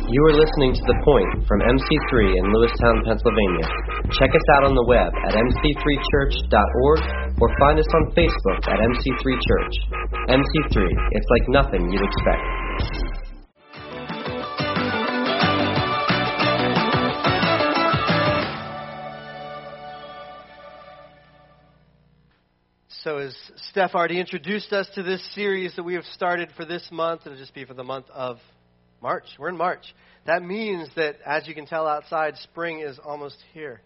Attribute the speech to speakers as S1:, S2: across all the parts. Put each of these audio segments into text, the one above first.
S1: You are listening to The Point from MC3 in Lewistown, Pennsylvania. Check us out on the web at mc3church.org or find us on Facebook at MC3 Church. MC3, it's like nothing you'd expect.
S2: So as Steph already introduced us to this series that we have started for this month, it'll just be for the month of March. We're in March. That means that, as you can tell outside, spring is almost here.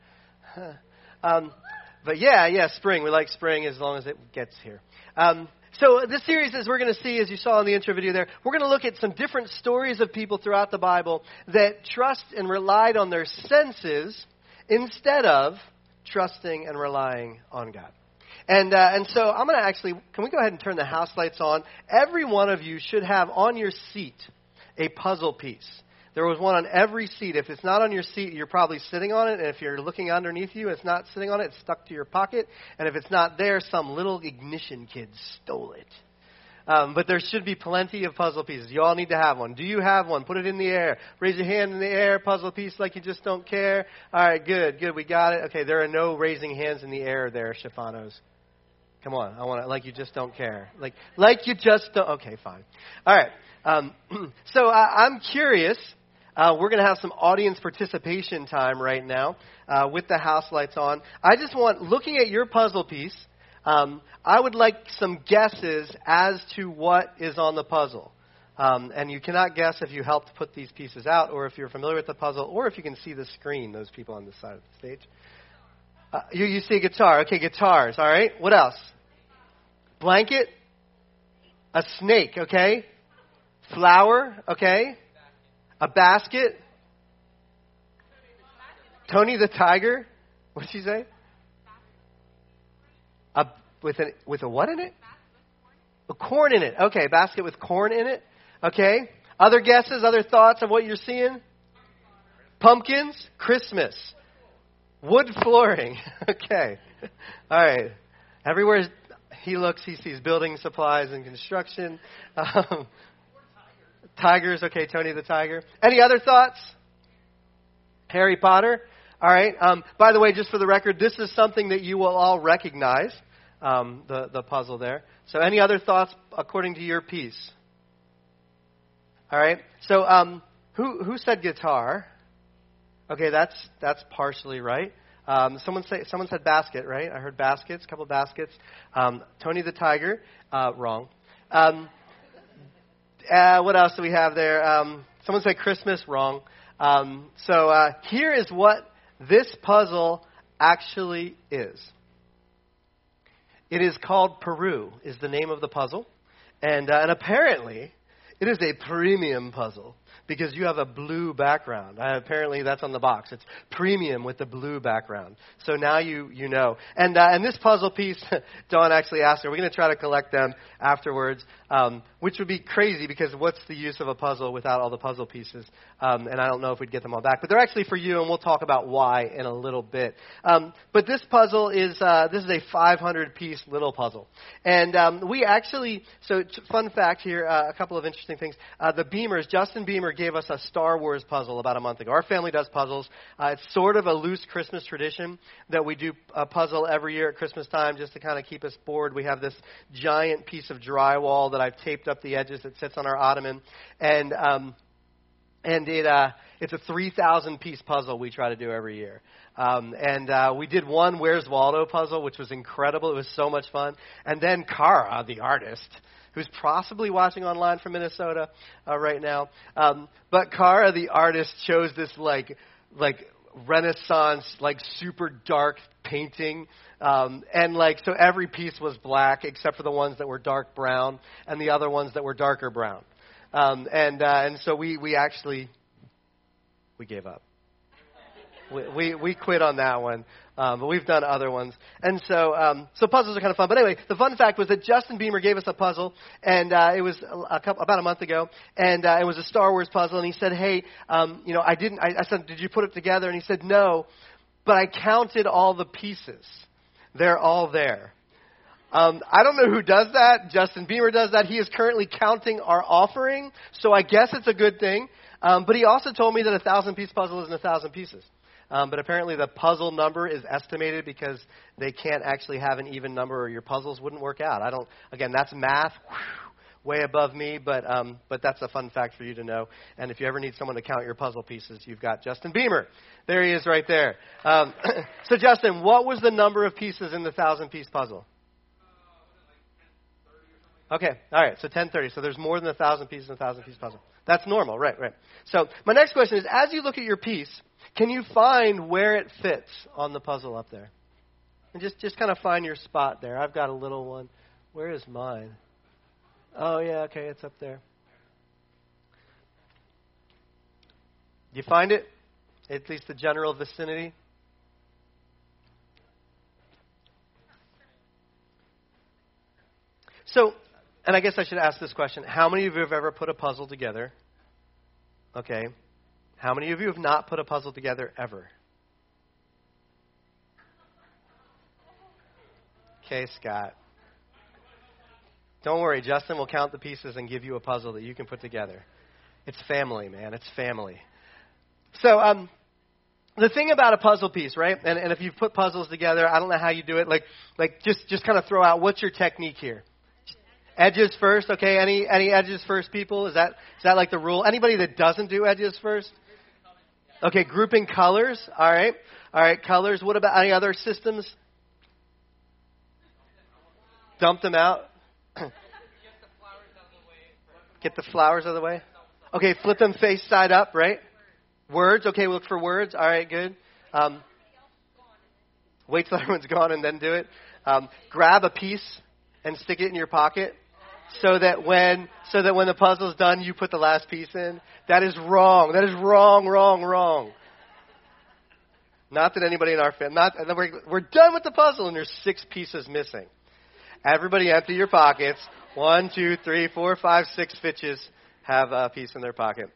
S2: But yeah, spring. We like spring as long as it gets here. So this series, as we're going to see, as you saw in the intro video there, we're going to look at some different stories of people throughout the Bible that trust and relied on their senses instead of trusting and relying on God. And so I'm going to actually, can we go ahead and turn the house lights on? Every one of you should have on your seat a puzzle piece. There was one on every seat. If it's not on your seat, you're probably sitting on it. And if you're looking underneath you, it's not sitting on it. It's stuck to your pocket. And if it's not there, some little ignition kid stole it. But there should be plenty of puzzle pieces. You all need to have one. Do you have one? Put it in the air. Raise your hand in the air. Puzzle piece like you just don't care. All right, good. We got it. Okay, there are no raising hands in the air there, Shifanos. Come on, I want to, like you just don't care. Like you just don't, okay, fine. All right, so I'm curious. We're going to have some audience participation time right now with the house lights on. I just want, looking at your puzzle piece, I would like some guesses as to what is on the puzzle. And you cannot guess if you helped put these pieces out or if you're familiar with the puzzle or if you can see the screen, those people on this side of the stage. You see a guitar. Okay, guitars. All right. What else? Blanket. A snake. Okay. Flower. Okay. A basket. Tony the Tiger. What did she say? With a what in it? A corn in it. Okay, basket with corn in it. Okay. Other guesses, other thoughts of what you're seeing? Pumpkins. Christmas. Wood flooring. Okay. All right. Everywhere he looks, he sees building supplies and construction. Tigers. Okay, Tony the Tiger. Any other thoughts? Harry Potter. All right. By the way, just for the record, this is something that you will all recognize, the puzzle there. So any other thoughts according to your piece? All right. So who said guitar? Okay, that's partially right. Someone said basket, right? I heard baskets, a couple of baskets. Tony the Tiger, wrong. What else do we have there? Someone said Christmas, wrong. So here is what this puzzle actually is. It is called Peru, is the name of the puzzle. And apparently, it is a premium puzzle. Because you have a blue background. Apparently, that's on the box. It's premium with the blue background. So now you know. And this puzzle piece, Dawn actually asked her, we're going to try to collect them afterwards, which would be crazy because what's the use of a puzzle without all the puzzle pieces? And I don't know if we'd get them all back. But they're actually for you, and we'll talk about why in a little bit. But this puzzle is a 500-piece little puzzle. And we actually, so fun fact here, a couple of interesting things. The Beamers, Justin Beamer, gave us a Star Wars puzzle about a month ago. Our family does puzzles. It's sort of a loose Christmas tradition that we do a puzzle every year at Christmas time just to kind of keep us bored. We have this giant piece of drywall that I've taped up the edges that sits on our ottoman. And it's a 3,000-piece puzzle we try to do every year. We did one Where's Waldo puzzle, which was incredible. It was so much fun. And then Cara, the artist, who's possibly watching online from Minnesota right now. But Cara, the artist, chose this like Renaissance, super dark painting. So every piece was black except for the ones that were dark brown and the other ones that were darker brown. So we gave up. We quit on that one, but we've done other ones. And so puzzles are kind of fun. But anyway, the fun fact was that Justin Beamer gave us a puzzle, and it was about a month ago, and it was a Star Wars puzzle. And he said, "Hey, I said, did you put it together?" And he said, "No, but I counted all the pieces. They're all there." I don't know who does that. Justin Beamer does that. He is currently counting our offering, so I guess it's a good thing. But he also told me that a 1,000-piece puzzle isn't 1,000 pieces. But apparently the puzzle number is estimated because they can't actually have an even number or your puzzles wouldn't work out. Again, that's math. Way above me, but that's a fun fact for you to know. And if you ever need someone to count your puzzle pieces, you've got Justin Beamer. There he is right there. So Justin, what was the number of pieces in the 1,000-piece puzzle? Okay, all right, so 1030. So there's more than 1,000 pieces in a 1,000-piece puzzle. That's normal, right. So my next question is, as you look at your piece, can you find where it fits on the puzzle up there? And just kind of find your spot there. I've got a little one. Where is mine? Oh, yeah, okay, it's up there. Do you find it? At least the general vicinity? So, and I guess I should ask this question. How many of you have ever put a puzzle together? Okay. How many of you have not put a puzzle together ever? Okay, Scott. Don't worry, Justin will count the pieces and give you a puzzle that you can put together. It's family, man. It's family. So, the thing about a puzzle piece, right? And if you've put puzzles together, I don't know how you do it. Like just kind of throw out, what's your technique here? Edges first, okay? Any edges first, people? Is that like the rule? Anybody that doesn't do edges first? Okay, grouping colors. All right, colors. What about any other systems? Dump them out. Get the flowers out of the way. Okay, flip them face side up, right? Words. Okay, look for words. All right, good. Wait till everyone's gone and then do it. Grab a piece and stick it in your pocket so that when the puzzle's done, you put the last piece in. That is wrong. That is wrong. Not that anybody in our family. We're done with the puzzle and there's 6 pieces missing. Everybody empty your pockets. 1, 2, 3, 4, 5, 6 fitches have a piece in their pocket.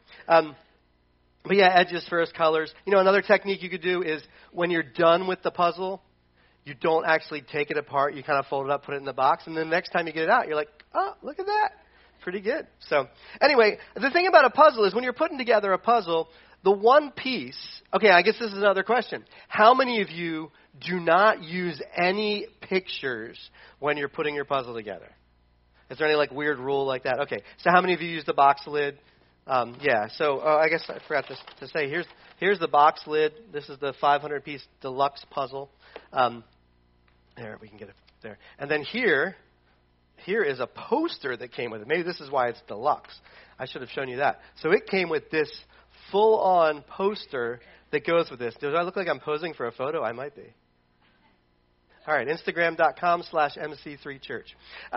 S2: But yeah, edges first, colors. Another technique you could do is when you're done with the puzzle, you don't actually take it apart. You kind of fold it up, put it in the box, and then the next time you get it out, you're like, oh, look at that. Pretty good. So anyway, the thing about a puzzle is when you're putting together a puzzle, the one piece, okay, I guess this is another question. How many of you do not use any pictures when you're putting your puzzle together? Is there any weird rule like that? Okay, so how many of you use the box lid? Yeah, so I guess I forgot to say, here's the box lid. This is the 500-piece deluxe puzzle. There, we can get it there. And then here is a poster that came with it. Maybe this is why it's deluxe. I should have shown you that. So it came with this full-on poster that goes with this. Do I look like I'm posing for a photo? I might be. All right, Instagram.com/MC3Church.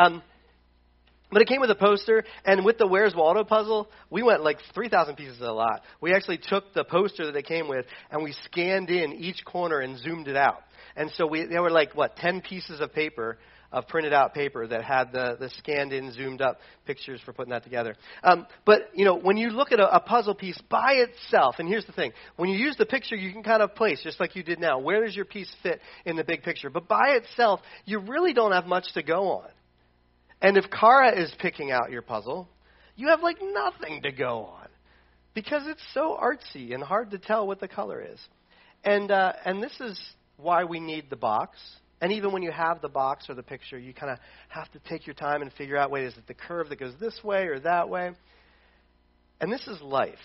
S2: But it came with a poster, and with the Where's Waldo puzzle, we went 3,000 pieces a lot. We actually took the poster that it came with, and we scanned in each corner and zoomed it out. And so there were 10 pieces of paper, of printed out paper that had the scanned in, zoomed up pictures for putting that together. But when you look at a puzzle piece by itself, and here's the thing, when you use the picture, you can kind of place, just like you did now, where does your piece fit in the big picture? But by itself, you really don't have much to go on. And if Kara is picking out your puzzle, you have nothing to go on because it's so artsy and hard to tell what the color is. And this is why we need the box. And even when you have the box or the picture, you kind of have to take your time and figure out, wait, is it the curve that goes this way or that way? And this is life.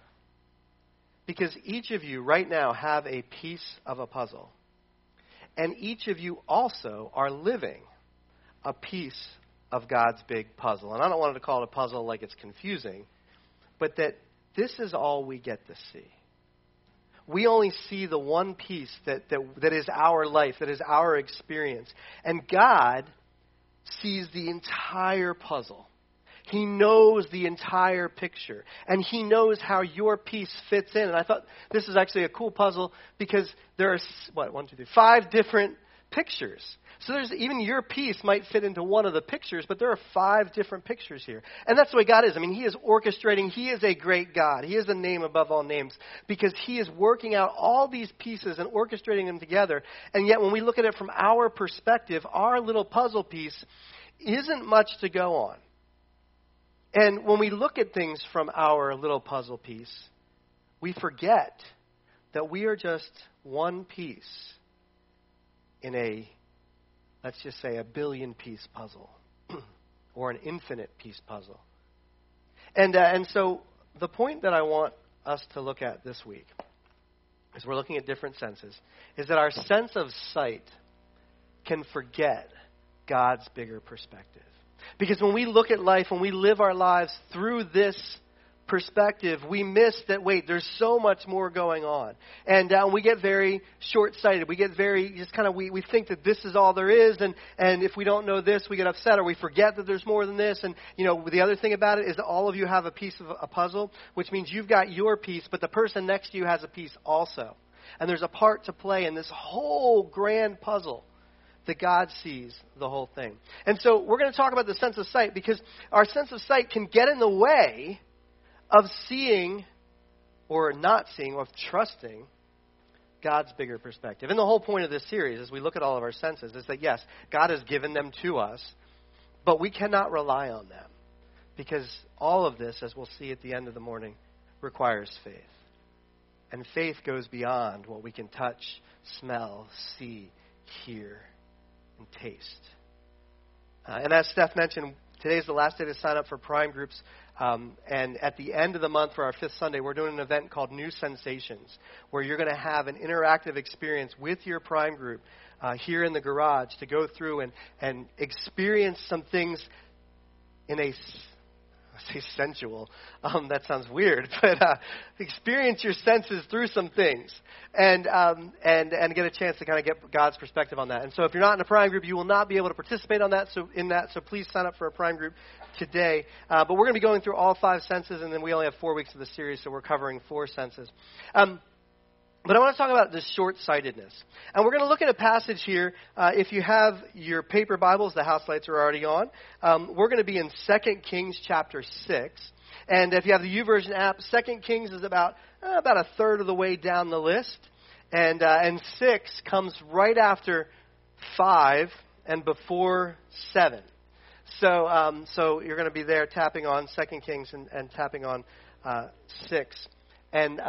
S2: Because each of you right now have a piece of a puzzle. And each of you also are living a piece of God's big puzzle. And I don't want to call it a puzzle like it's confusing, but that this is all we get to see. We only see the one piece that is our life, that is our experience. And God sees the entire puzzle. He knows the entire picture. And He knows how your piece fits in. And I thought this is actually a cool puzzle because there are, 5 different pictures. So even your piece might fit into one of the pictures, but there are 5 different pictures here. And that's the way God is. I mean, He is orchestrating. He is a great God. He is a name above all names because He is working out all these pieces and orchestrating them together. And yet when we look at it from our perspective, our little puzzle piece isn't much to go on. And when we look at things from our little puzzle piece, we forget that we are just one piece in a, let's just say, a billion-piece puzzle or an infinite-piece puzzle. And so the point that I want us to look at this week, as we're looking at different senses, is that our sense of sight can forget God's bigger perspective. Because when we look at life, when we live our lives through this perspective, we miss that, wait, there's so much more going on. And we get very short-sighted. We get very, just kind of, we think that this is all there is, and if we don't know this, we get upset, or we forget that there's more than this. And, the other thing about it is that all of you have a piece of a puzzle, which means you've got your piece, but the person next to you has a piece also. And there's a part to play in this whole grand puzzle that God sees the whole thing. And so we're going to talk about the sense of sight, because our sense of sight can get in the way of seeing or not seeing or of trusting God's bigger perspective. And the whole point of this series, as we look at all of our senses, is that, yes, God has given them to us, but we cannot rely on them, because all of this, as we'll see at the end of the morning, requires faith. And faith goes beyond what we can touch, smell, see, hear, and taste. And as Steph mentioned, today is the last day to sign up for Prime groups. And at the end of the month for our 5th Sunday, we're doing an event called New Sensations, where you're going to have an interactive experience with your Prime group here in the garage to go through and experience some things in a, I say sensual, that sounds weird, but experience your senses through some things and get a chance to kind of get God's perspective on that. And so if you're not in a Prime group, you will not be able to participate on that. So please sign up for a Prime group today. But we're going to be going through all 5 senses, and then we only have 4 weeks of the series, so we're covering 4 senses. But I want to talk about this short-sightedness. And we're going to look at a passage here. If you have your paper Bibles, the house lights are already on. We're going to be in 2 Kings chapter 6. And if you have the YouVersion app, 2 Kings is about a third of the way down the list. And 6 comes right after 5 and before 7. So you're going to be there tapping on 2 Kings and tapping on 6. And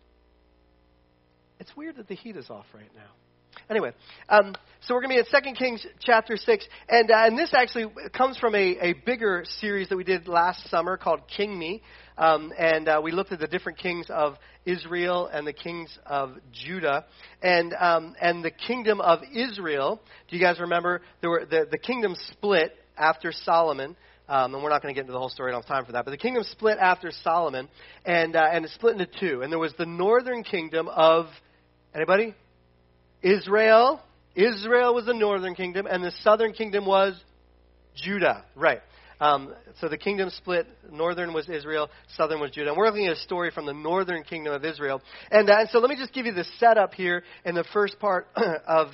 S2: it's weird that the heat is off right now. Anyway, so we're going to be at 2 Kings chapter 6. And this actually comes from a bigger series that we did last summer called King Me. And we looked at the different kings of Israel and the kings of Judah. And the kingdom of Israel, do you guys remember? The kingdom split after Solomon. And we're not going to get into the whole story. I don't have time for that. But the kingdom split after Solomon. And it split into 2. And there was the northern kingdom of, anybody? Israel. Israel was the northern kingdom. And the southern kingdom was Judah. Right. So the kingdom split. Northern was Israel. Southern was Judah. And we're looking at a story from the northern kingdom of Israel. And so let me just give you the setup here in the first part of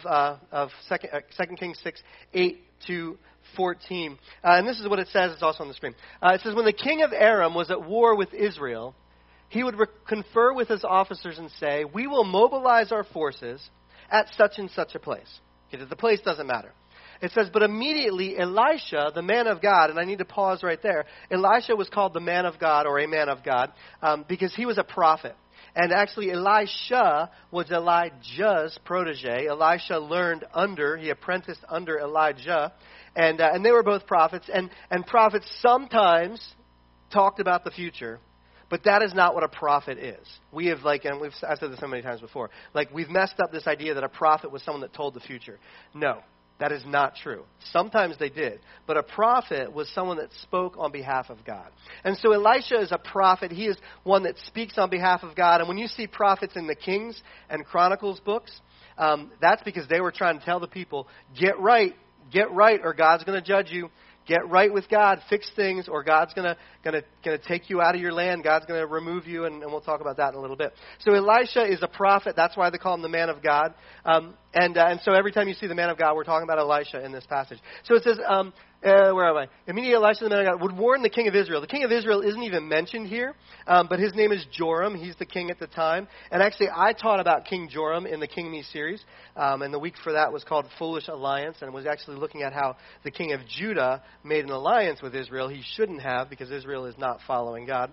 S2: 2 Kings 6, 8 to 14. And this is what it says. It's also on the screen. It says, when the king of Aram was at war with Israel, he would confer with his officers and say, we will mobilize our forces at such and such a place. Okay, the place doesn't matter. It says, but immediately Elisha, the man of God, and I need to pause right there. Elisha was called the man of God or a man of God because he was a prophet. And actually, Elisha was Elijah's protege. Elisha he apprenticed under Elijah. And they were both prophets. And prophets sometimes talked about the future. But that is not what a prophet is. I've said this so many times before. We've messed up this idea that a prophet was someone that told the future. No, that is not true. Sometimes they did. But a prophet was someone that spoke on behalf of God. And so Elisha is a prophet. He is one that speaks on behalf of God. And when you see prophets in the Kings and Chronicles books, that's because they were trying to tell the people, get right, or God's going to judge you. Get right with God, fix things, or God's gonna take you out of your land. God's gonna remove you, and we'll talk about that in a little bit. So Elisha is a prophet. That's why they call him the man of God. And so every time you see the man of God, we're talking about Elisha in this passage. So it says, Where am I? Immediately Elisha, the man of God, would warn the king of Israel. The king of Israel isn't even mentioned here, but his name is Joram. He's the king at the time. And actually, I taught about King Joram in the King Me series, and the week for that was called Foolish Alliance, and was actually looking at how the king of Judah made an alliance with Israel. He shouldn't have, because Israel is not following God.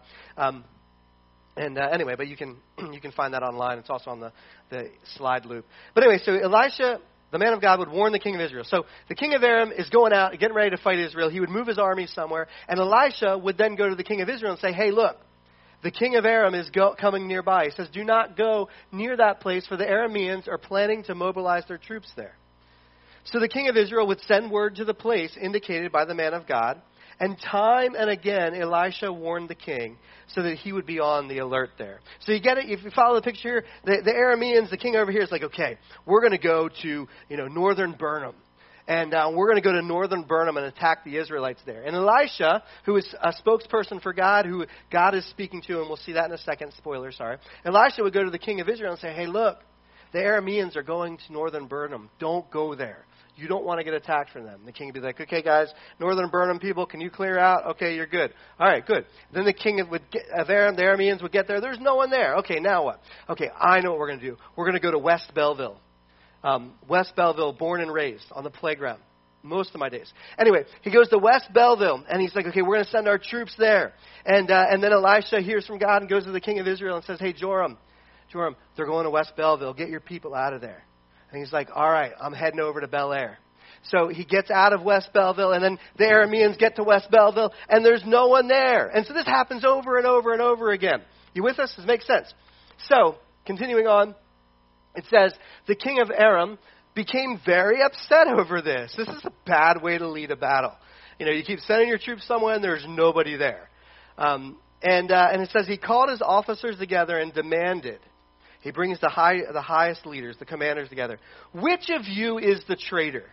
S2: Anyway, but you can find that online. It's also on the slide loop. But anyway, so Elisha, the man of God, would warn the king of Israel. So the king of Aram is going out, getting ready to fight Israel. He would move his army somewhere, and Elisha would then go to the king of Israel and say, hey, look, the king of Aram is coming nearby. He says, do not go near that place, for the Arameans are planning to mobilize their troops there. So the king of Israel would send word to the place indicated by the man of God, and time and again, Elisha warned the king so that he would be on the alert there. So you get it? If you follow the picture here, the Arameans, the king over here is like, okay, we're going to go to northern Burnham. And we're going to go to northern Burnham and attack the Israelites there. And Elisha, who is a spokesperson for God, who God is speaking to, and we'll see that in a second, spoiler, sorry. Elisha would go to the king of Israel and say, hey, look, the Arameans are going to northern Burnham. Don't go there. You don't want to get attacked from them. The king would be like, okay, guys, northern Burnham people, can you clear out? Okay, you're good. All right, good. Then the king of Aram, the Arameans would get there. There's no one there. Okay, now what? Okay, I know what we're going to do. We're going to go to West Belleville. West Belleville, born and raised on the playground most of my days. Anyway, he goes to West Belleville, and he's like, okay, we're going to send our troops there. And then Elisha hears from God and goes to the king of Israel and says, hey, Joram, they're going to West Belleville. Get your people out of there. And he's like, all right, I'm heading over to Bel Air. So he gets out of West Belleville, and then the Arameans get to West Belleville, and there's no one there. And so this happens over and over and over again. You with us? This makes sense. So, continuing on, it says, the king of Aram became very upset over this. This is a bad way to lead a battle. You keep sending your troops somewhere, and there's nobody there. And it says he called his officers together and demanded. He brings the highest leaders, the commanders together. Which of you is the traitor?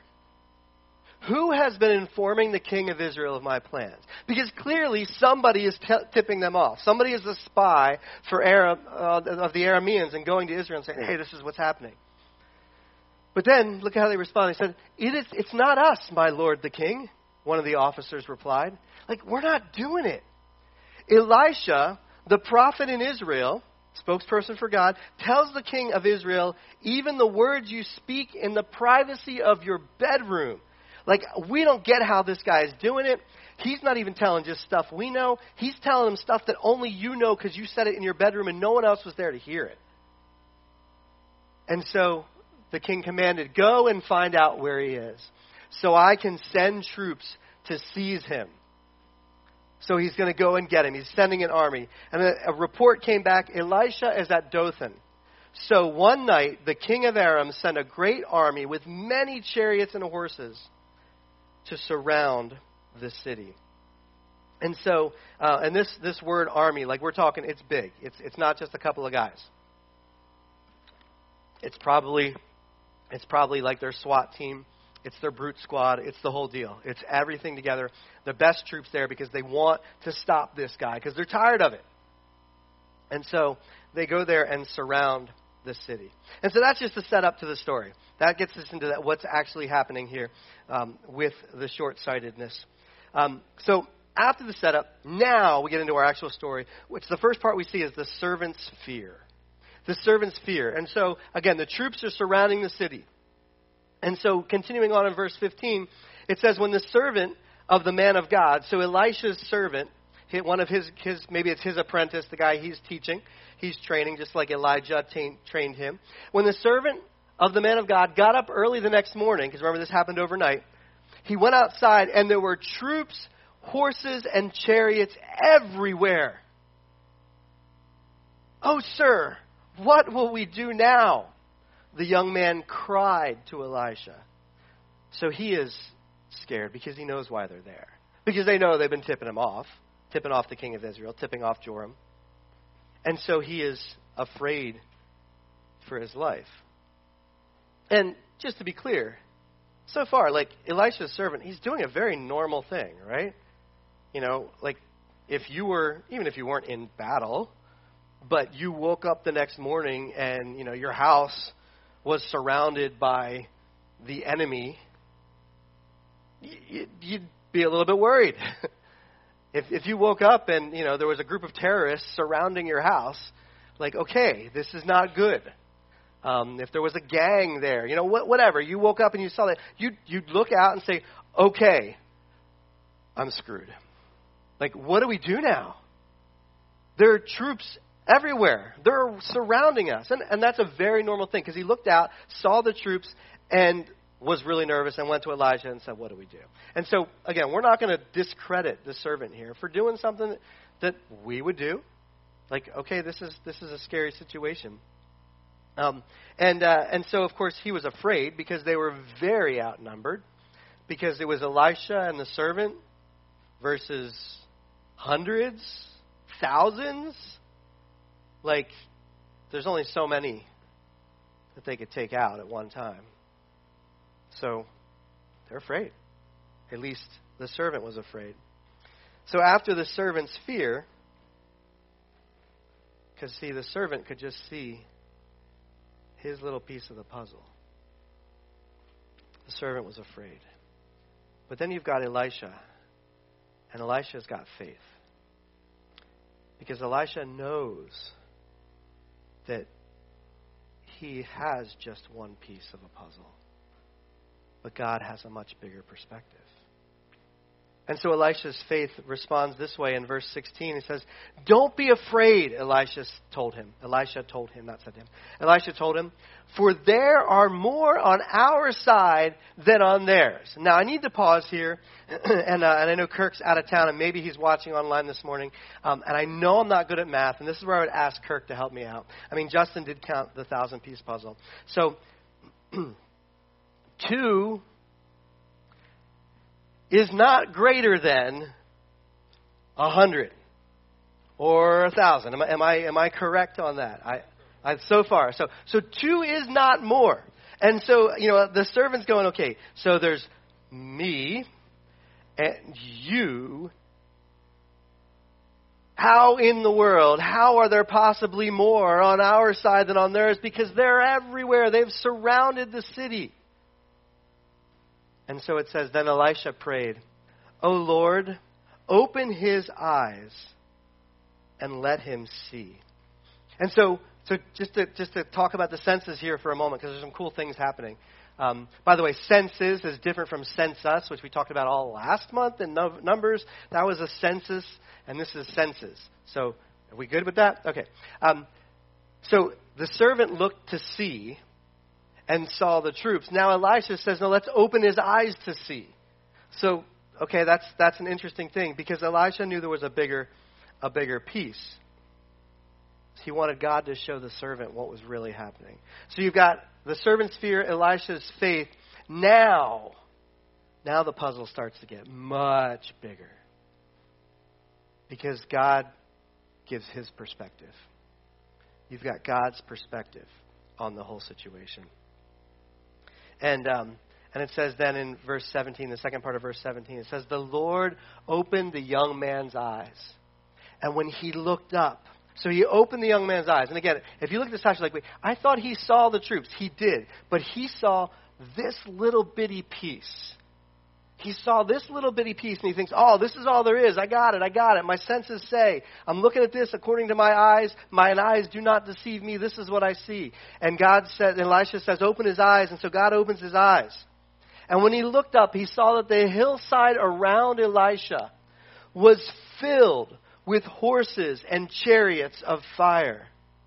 S2: Who has been informing the king of Israel of my plans? Because clearly somebody is tipping them off. Somebody is a spy for of the Arameans and going to Israel and saying, hey, this is what's happening. But then, look at how they respond. They said, it's not us, my lord the king, one of the officers replied. Like, we're not doing it. Elisha, the prophet in Israel, spokesperson for God, tells the king of Israel, even the words you speak in the privacy of your bedroom. Like, we don't get how this guy is doing it. He's not even telling just stuff we know. He's telling them stuff that only you know because you said it in your bedroom and no one else was there to hear it. And so the king commanded, go and find out where he is, so I can send troops to seize him. So he's going to go and get him. He's sending an army. And a report came back, Elisha is at Dothan. So one night, the king of Aram sent a great army with many chariots and horses to surround the city. And so, and this word army, like we're talking, it's big. It's not just a couple of guys. It's probably like their SWAT team. It's their brute squad. It's the whole deal. It's everything together. The best troops there because they want to stop this guy because they're tired of it. And so they go there and surround the city. And so that's just the setup to the story. That gets us into what's actually happening here with the short-sightedness. So after the setup, now we get into our actual story, which the first part we see is the servant's fear. The servant's fear. And so, again, the troops are surrounding the city. And so, continuing on in verse 15, it says, when the servant of the man of God, so Elisha's servant, one of his maybe it's his apprentice, the guy he's teaching, he's training, just like Elijah trained him. When the servant of the man of God got up early the next morning, because remember this happened overnight, he went outside and there were troops, horses, and chariots everywhere. Oh, sir, what will we do now? The young man cried to Elisha. So he is scared because he knows why they're there. Because they know they've been tipping off the king of Israel, tipping off Joram. And so he is afraid for his life. And just to be clear, so far, like Elisha's servant, he's doing a very normal thing, right? Like even if you weren't in battle, but you woke up the next morning and, your house was surrounded by the enemy, you'd be a little bit worried. If you woke up and, there was a group of terrorists surrounding your house, like, okay, this is not good. If there was a gang there, whatever, you woke up and you saw that, you'd look out and say, okay, I'm screwed. Like, what do we do now? There are troops everywhere. They're surrounding us. And that's a very normal thing, because he looked out, saw the troops, and was really nervous and went to Elijah and said, what do we do? And so, again, we're not going to discredit the servant here for doing something that we would do. Like, okay, this is a scary situation. And so, of course, he was afraid because they were very outnumbered, because it was Elisha and the servant versus hundreds, thousands. Like, there's only so many that they could take out at one time. So they're afraid. At least the servant was afraid. So after the servant's fear, because, see, the servant could just see his little piece of the puzzle. The servant was afraid. But then you've got Elisha, and Elisha's got faith. Because Elisha knows that he has just one piece of a puzzle. But God has a much bigger perspective. And so Elisha's faith responds this way in verse 16. He says, don't be afraid, Elisha told him, not said to him. Elisha told him, for there are more on our side than on theirs. Now, I need to pause here, and I know Kirk's out of town, and maybe he's watching online this morning, and I know I'm not good at math, and this is where I would ask Kirk to help me out. I mean, Justin did count the 1,000-piece puzzle. So, 2 is not greater than 100 or 1,000. Am I correct on that? So far. So 2 is not more. And so, the servant's going, okay, so there's me and you. How in the world, how are there possibly more on our side than on theirs? Because they're everywhere. They've surrounded the city. And so it says, then Elisha prayed, O Lord, open his eyes and let him see. And so just to talk about the senses here for a moment, because there's some cool things happening. By the way, senses is different from census, which we talked about all last month in Numbers. That was a census, and this is census. So are we good with that? Okay. So the servant looked to see and saw the troops. Now Elisha says, no, let's open his eyes to see. So, okay, that's an interesting thing, because Elisha knew there was a bigger piece. He wanted God to show the servant what was really happening. So you've got the servant's fear, Elisha's faith. Now the puzzle starts to get much bigger, because God gives his perspective. You've got God's perspective on the whole situation. And it says then in verse 17, the second part of verse 17, it says, the Lord opened the young man's eyes. And when he looked up, so he opened the young man's eyes. And again, if you look at this passage like, wait, I thought he saw the troops. He did. But he saw this little bitty piece. He saw this little bitty piece, and he thinks, oh, this is all there is. I got it. My senses say, I'm looking at this according to my eyes. Mine eyes do not deceive me. This is what I see. And Elisha says, open his eyes. And so God opens his eyes. And when he looked up, he saw that the hillside around Elisha was filled with horses and chariots of fire.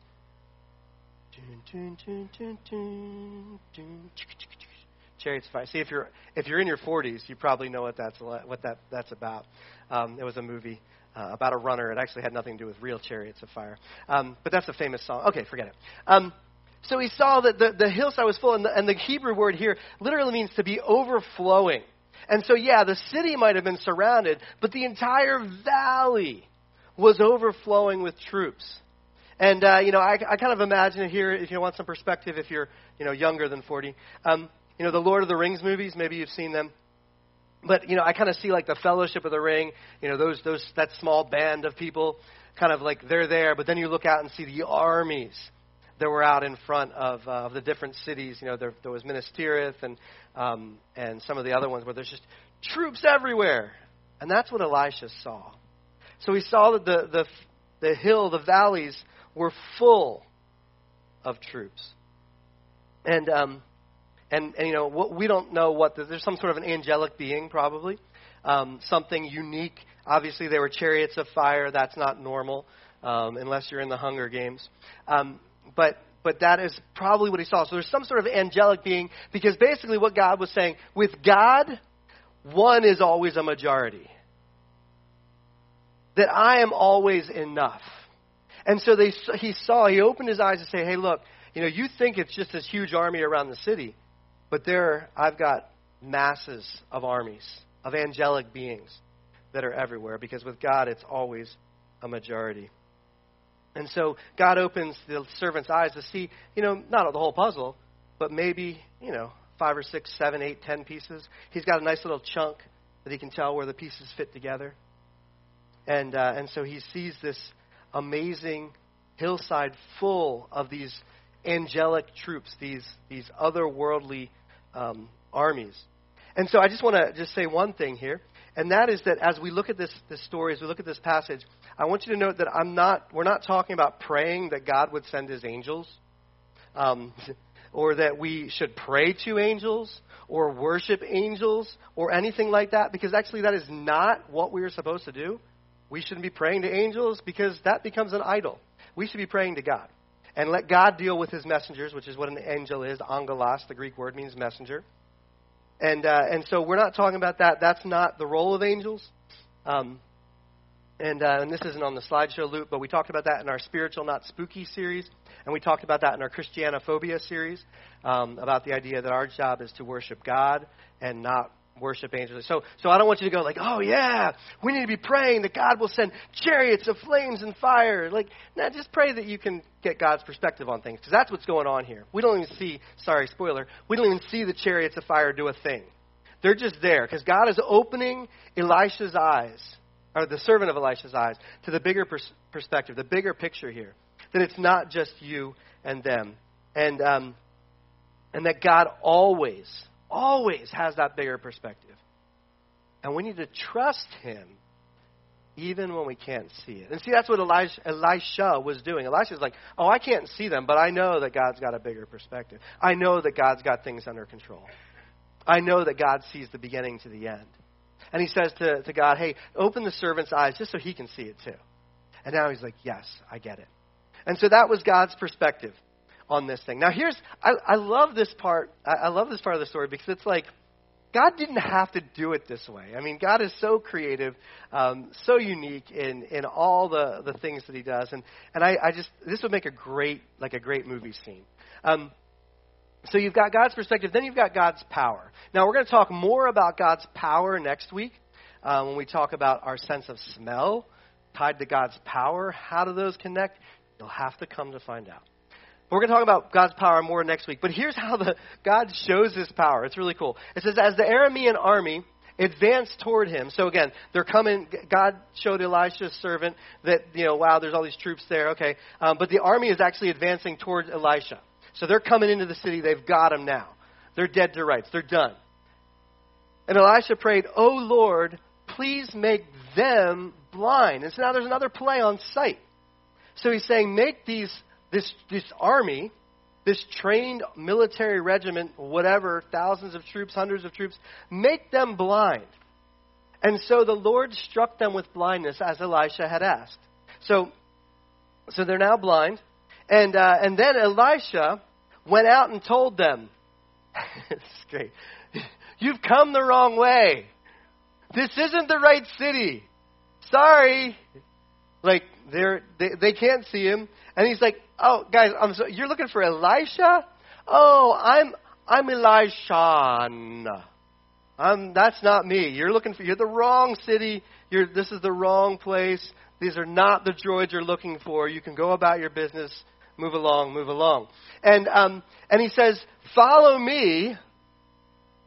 S2: Chariots of Fire. See, if you're in your 40s, you probably know what that's about. It was a movie about a runner. It actually had nothing to do with real Chariots of Fire, but that's a famous song. Okay, forget it. So he saw that the hillside was full, and the Hebrew word here literally means to be overflowing. And so, yeah, the city might have been surrounded, but the entire valley was overflowing with troops. And I kind of imagine it here. If you want some perspective, if you're younger than 40. The Lord of the Rings movies, maybe you've seen them. But, I kind of see like the Fellowship of the Ring, that small band of people, kind of like they're there. But then you look out and see the armies that were out in front of the different cities. There was Minas Tirith and some of the other ones where there's just troops everywhere. And that's what Elisha saw. So he saw that the hill, the valleys were full of troops. And you know, what we don't know what there's some sort of an angelic being probably, something unique. Obviously, they were chariots of fire. That's not normal unless you're in the Hunger Games. But that is probably what he saw. So there's some sort of angelic being, because basically what God was saying, with God, one is always a majority. That I am always enough. And so he opened his eyes to say, hey, look, you know, you think it's just this huge army around the city, but I've got masses of armies, of angelic beings that are everywhere, because with God, it's always a majority. And so God opens the servant's eyes to see, you know, not the whole puzzle, but maybe, you know, 5 or 6, 7, 8, 10 pieces. He's got a nice little chunk that he can tell where the pieces fit together. And so he sees this amazing hillside full of these angelic troops, these otherworldly armies. And so I just want to just say one thing here, and that is that as we look at this story, as we look at this passage, I want you to note that we're not talking about praying that God would send his angels, or that we should pray to angels or worship angels or anything like that, because actually that is not what we are supposed to do. We shouldn't be praying to angels, because that becomes an idol. We should be praying to God and let God deal with his messengers, which is what an angel is. Angelos, the Greek word, means messenger. And so we're not talking about that. That's not the role of angels. And this isn't on the slideshow loop, but we talked about that in our Spiritual Not Spooky series. And we talked about that in our Christianophobia series, about the idea that our job is to worship God and not worship angels. So I don't want you to go like, oh yeah, we need to be praying that God will send chariots of flames and fire. Like, nah, just pray that you can get God's perspective on things, because that's what's going on here. We don't even see, sorry, spoiler, we don't even see the chariots of fire do a thing. They're just there because God is opening Elisha's eyes, or the servant of Elisha's eyes, to the bigger perspective, the bigger picture here. That it's not just you and them. And that God always has that bigger perspective. And we need to trust him even when we can't see it. And see, that's what Elisha was doing. Elisha's like, oh, I can't see them, but I know that God's got a bigger perspective. I know that God's got things under control. I know that God sees the beginning to the end. And he says to God, hey, open the servant's eyes just so he can see it too. And now he's like, yes, I get it. And so that was God's perspective on this thing. Now I love this part. I love this part of the story, because it's like God didn't have to do it this way. I mean, God is so creative, so unique in all the things that he does. And I just, this would make a great movie scene. So you've got God's perspective, then you've got God's power. Now we're going to talk more about God's power next week when we talk about our sense of smell tied to God's power. How do those connect? You'll have to come to find out. We're going to talk about God's power more next week. But here's how God shows his power. It's really cool. It says, as the Aramean army advanced toward him. So again, they're coming. God showed Elisha's servant that, wow, there's all these troops there. Okay. But the army is actually advancing towards Elisha. So they're coming into the city. They've got him now. They're dead to rights. They're done. And Elisha prayed, "Oh Lord, please make them blind." And so now there's another play on sight. So he's saying, make this army, this trained military regiment, whatever, thousands of troops, hundreds of troops, make them blind. And so the Lord struck them with blindness, as Elisha had asked. So they're now blind. And then Elisha went out and told them, this is great, "You've come the wrong way. This isn't the right city. Sorry." Like, they can't see him. And he's like, "Oh, guys, you're looking for Elisha? Oh, I'm Elisha. That's not me. You're the wrong city. This is the wrong place. These are not the droids you're looking for. You can go about your business. Move along, move along." And he says, "Follow me."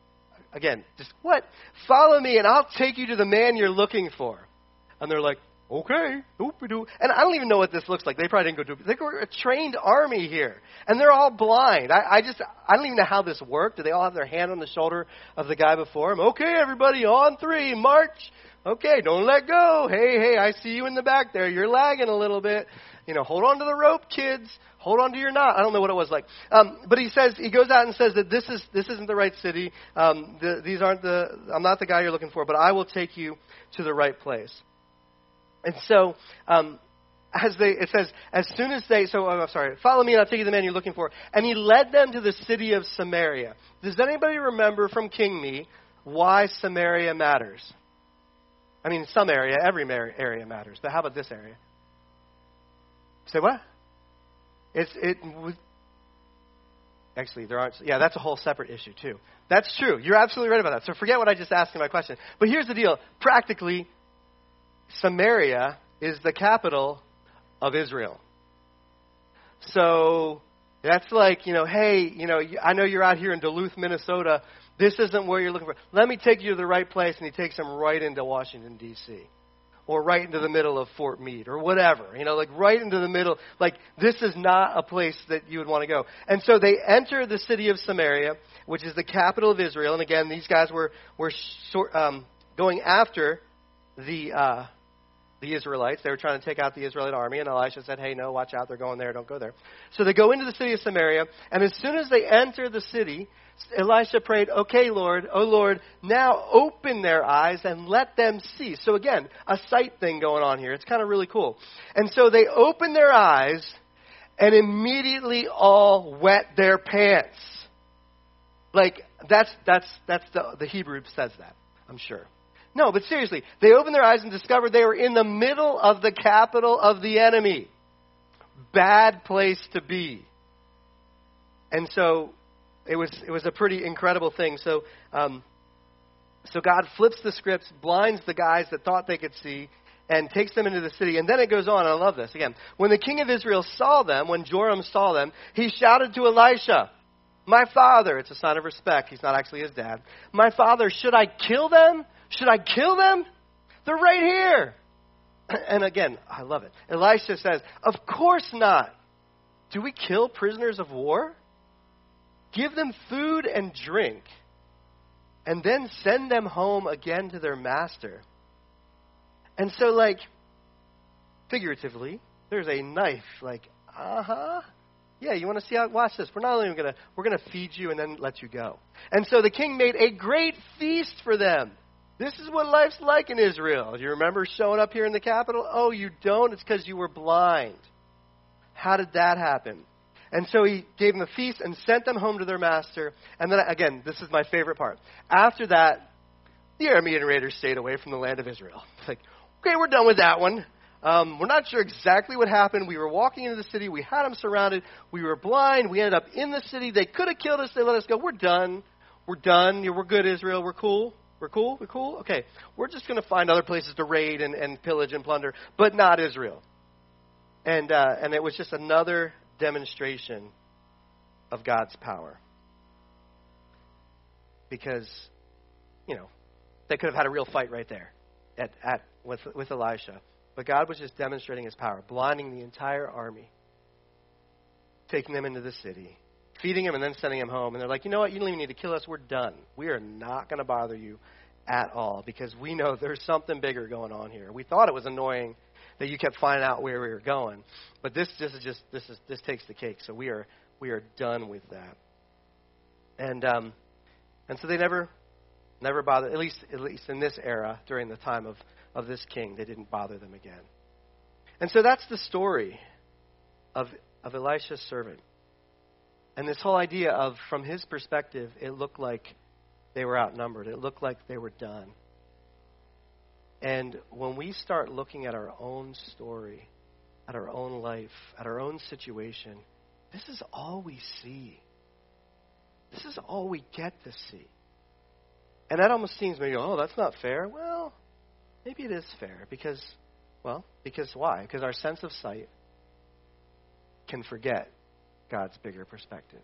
S2: Again, just what? "Follow me and I'll take you to the man you're looking for." And they're like, okay, doop-a-doo. And I don't even know what this looks like. They probably didn't go do it. They were a trained army here, and they're all blind. I don't even know how this worked. Do they all have their hand on the shoulder of the guy before him? Okay, everybody, on three, march. Okay, don't let go. Hey, I see you in the back there. You're lagging a little bit. Hold on to the rope, kids. Hold on to your knot. I don't know what it was like. But he goes out and says that this isn't the right city. I'm not the guy you're looking for, but I will take you to the right place. And so, follow me and I'll take you to the man you're looking for. And he led them to the city of Samaria. Does anybody remember from King Me why Samaria matters? I mean, some area, every area matters. But how about this area? Say what? Actually, there aren't. Yeah, that's a whole separate issue too. That's true. You're absolutely right about that. So forget what I just asked in my question. But here's the deal. Practically, Samaria is the capital of Israel. So that's like, hey, I know you're out here in Duluth, Minnesota. This isn't where you're looking for. Let me take you to the right place, and he takes them right into Washington, D.C., or right into the middle of Fort Meade, or whatever. Right into the middle. This is not a place that you would want to go. And so they enter the city of Samaria, which is the capital of Israel. And again, these guys were going after the Israelites. They were trying to take out the Israelite army, and Elisha said, hey, no, watch out, they're going there, don't go there. So they go into the city of Samaria, and as soon as they enter the city, Elisha prayed, okay, Lord, oh Lord, now open their eyes and let them see. So again, a sight thing going on here. It's kind of really cool. And so they open their eyes, and immediately all wet their pants. That's the Hebrew says that, I'm sure. No, but seriously, they opened their eyes and discovered they were in the middle of the capital of the enemy. Bad place to be. And so it was a pretty incredible thing. So God flips the scripts, blinds the guys that thought they could see, and takes them into the city. And then it goes on, I love this. Again, when the king of Israel saw them, when Joram saw them, he shouted to Elisha, my father, it's a sign of respect, he's not actually his dad, my father, should I kill them? Should I kill them? They're right here. And again, I love it. Elisha says, of course not. Do we kill prisoners of war? Give them food and drink, and then send them home again to their master. And so, figuratively, there's a knife, yeah, you want to see how, watch this. We're not only we're going to feed you and then let you go. And so the king made a great feast for them. This is what life's like in Israel. Do you remember showing up here in the capital? Oh, you don't? It's because you were blind. How did that happen? And so he gave them a feast and sent them home to their master. And then, again, this is my favorite part. After that, the Aramean raiders stayed away from the land of Israel. It's like, okay, we're done with that one. We're not sure exactly what happened. We were walking into the city. We had them surrounded. We were blind. We ended up in the city. They could have killed us. They let us go. We're done. We're done. We're good, Israel. We're cool. We're cool? We're cool? Okay. We're just going to find other places to raid and pillage and plunder, but not Israel. And it was just another demonstration of God's power. Because, they could have had a real fight right there with Elisha. But God was just demonstrating his power, blinding the entire army, taking them into the city, feeding him and then sending him home. And they're like, you know what? You don't even need to kill us. We're done. We are not going to bother you at all because we know there's something bigger going on here. We thought it was annoying that you kept finding out where we were going, but this takes the cake. So we are done with that. And so they never bothered. At least in this era, during the time of this king, they didn't bother them again. And so that's the story of Elisha's servant. And this whole idea of, from his perspective, it looked like they were outnumbered. It looked like they were done. And when we start looking at our own story, at our own life, at our own situation, this is all we see. This is all we get to see. And that almost seems maybe, oh, that's not fair. Well, maybe it is fair because why? Because our sense of sight can forget God's bigger perspective.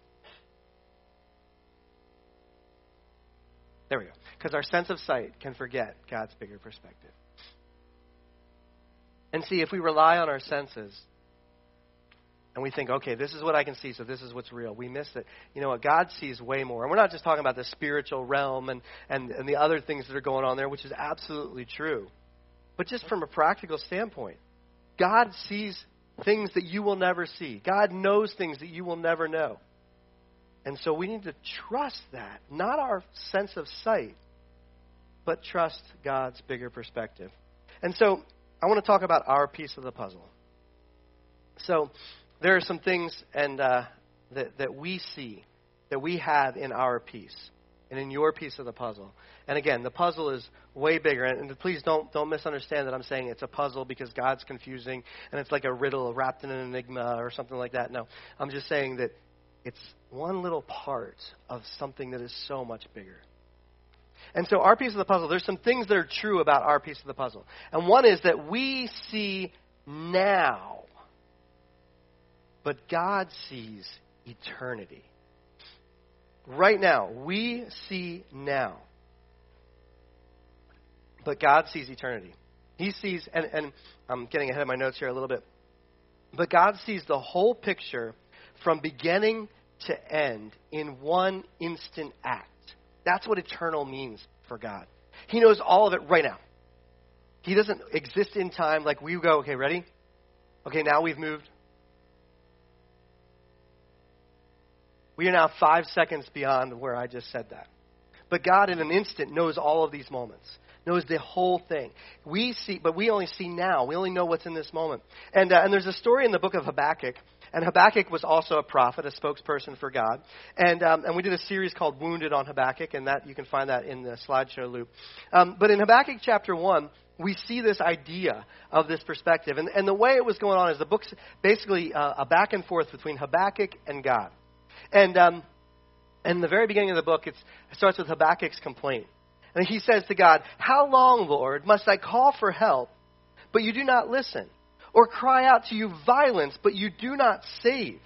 S2: There we go. Because our sense of sight can forget God's bigger perspective. And see, if we rely on our senses and we think, okay, this is what I can see, so this is what's real, we miss it. You know what? God sees way more. And we're not just talking about the spiritual realm and the other things that are going on there, which is absolutely true. But just from a practical standpoint, God sees things that you will never see. God knows things that you will never know. And so we need to trust that, not our sense of sight, but trust God's bigger perspective. And so I want to talk about our piece of the puzzle. So there are some things that we see, that we have in our piece and in your piece of the puzzle. And again, the puzzle is way bigger. And please don't misunderstand that I'm saying it's a puzzle because God's confusing and it's like a riddle wrapped in an enigma or something like that. No, I'm just saying that it's one little part of something that is so much bigger. And so our piece of the puzzle, there's some things that are true about our piece of the puzzle. And one is that we see now, but God sees eternity. Right now, we see now, but God sees eternity. He sees, and I'm getting ahead of my notes here a little bit, but God sees the whole picture from beginning to end in one instant act. That's what eternal means for God. He knows all of it right now. He doesn't exist in time like we go, okay, ready? Okay, now we've moved. We are now 5 seconds beyond where I just said that. But God in an instant knows all of these moments, knows the whole thing. We see, but we only see now. We only know what's in this moment. And there's a story in the book of Habakkuk. And Habakkuk was also a prophet, a spokesperson for God. And we did a series called Wounded on Habakkuk, and that you can find that in the slideshow loop. But in Habakkuk chapter 1, we see this idea of this perspective. And the way it was going on is the book's basically a back and forth between Habakkuk and God. And in the very beginning of the book, it starts with Habakkuk's complaint. And he says to God, "How long, Lord, must I call for help, but you do not listen? Or cry out to you violence, but you do not save?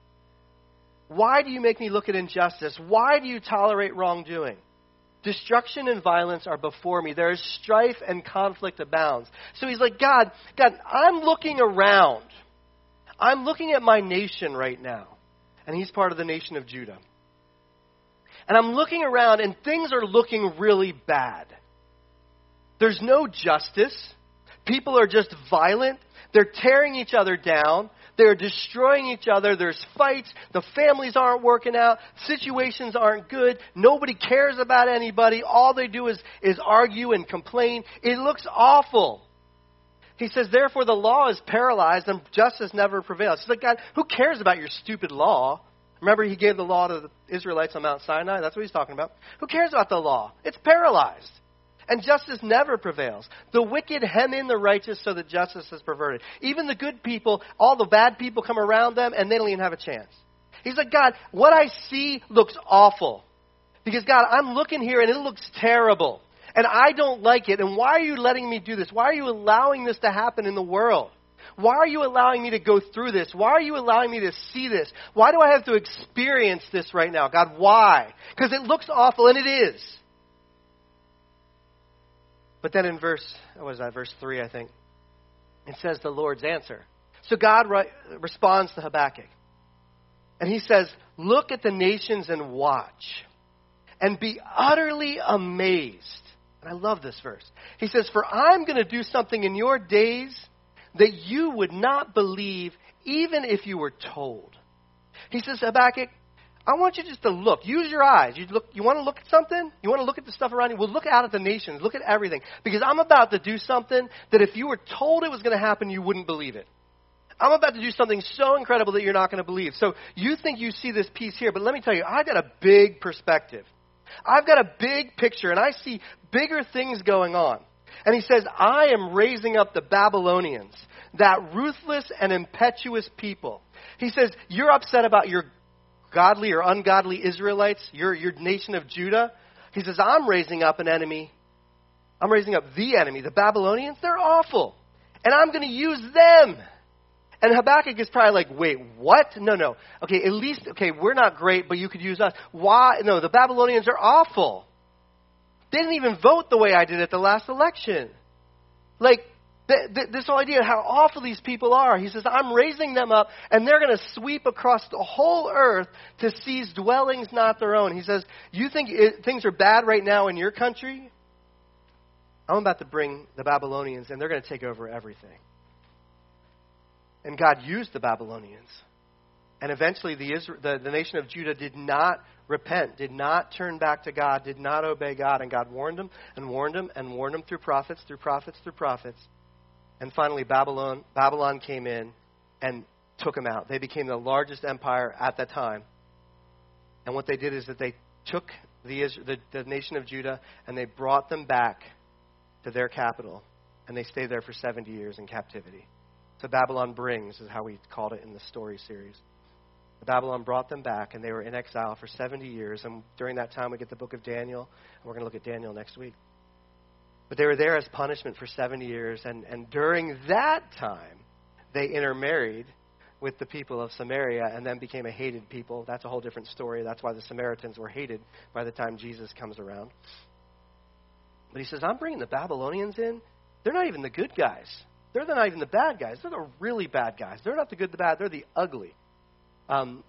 S2: Why do you make me look at injustice? Why do you tolerate wrongdoing? Destruction and violence are before me. There is strife and conflict abounds." So he's like, God, I'm looking around. I'm looking at my nation right now. And he's part of the nation of Judah. And I'm looking around and things are looking really bad. There's no justice. People are just violent. They're tearing each other down. They're destroying each other. There's fights. The families aren't working out. Situations aren't good. Nobody cares about anybody. All they do is argue and complain. It looks awful. He says, therefore the law is paralyzed and justice never prevails. He's like, God, who cares about your stupid law? Remember, he gave the law to the Israelites on Mount Sinai? That's what he's talking about. Who cares about the law? It's paralyzed. And justice never prevails. The wicked hem in the righteous so that justice is perverted. Even the good people, all the bad people come around them and they don't even have a chance. He's like, God, what I see looks awful. Because, God, I'm looking here and it looks terrible. And I don't like it. And why are you letting me do this? Why are you allowing this to happen in the world? Why are you allowing me to go through this? Why are you allowing me to see this? Why do I have to experience this right now? God, why? Because it looks awful, and it is. But then in verse 3, I think, it says the Lord's answer. So God responds to Habakkuk. And he says, look at the nations and watch, and be utterly amazed. And I love this verse. He says, for I'm going to do something in your days that you would not believe even if you were told. He says, Habakkuk, I want you just to look. Use your eyes. You want to look at something? You want to look at the stuff around you? Well, look out at the nations. Look at everything. Because I'm about to do something that if you were told it was going to happen, you wouldn't believe it. I'm about to do something so incredible that you're not going to believe. So you think you see this piece here, but let me tell you, I've got a big perspective. I've got a big picture, and I see bigger things going on. And he says, I am raising up the Babylonians, that ruthless and impetuous people. He says, you're upset about your godly or ungodly Israelites, your nation of Judah. He says, I'm raising up an enemy. I'm raising up the enemy, the Babylonians. They're awful. And I'm going to use them. And Habakkuk is probably like, wait, what? No. Okay, at least, we're not great, but you could use us. Why? No, the Babylonians are awful. They didn't even vote the way I did at the last election. Like, This whole idea of how awful these people are. He says, I'm raising them up, and they're going to sweep across the whole earth to seize dwellings not their own. He says, you think things are bad right now in your country? I'm about to bring the Babylonians, and they're going to take over everything. And God used the Babylonians. And eventually the nation of Judah did not repent, did not turn back to God, did not obey God. And God warned them and warned them and warned them through prophets, through prophets, through prophets. And finally Babylon came in and took them out. They became the largest empire at that time. And what they did is that they took the nation of Judah and they brought them back to their capital. And they stayed there for 70 years in captivity. So Babylon Brings is how we called it in the story series. Babylon brought them back, and they were in exile for 70 years. And during that time, we get the book of Daniel, and we're going to look at Daniel next week. But they were there as punishment for 70 years, and during that time, they intermarried with the people of Samaria and then became a hated people. That's a whole different story. That's why the Samaritans were hated by the time Jesus comes around. But he says, I'm bringing the Babylonians in. They're not even the good guys. They're not even the bad guys. They're the really bad guys. They're not the good, the bad. They're the ugly. And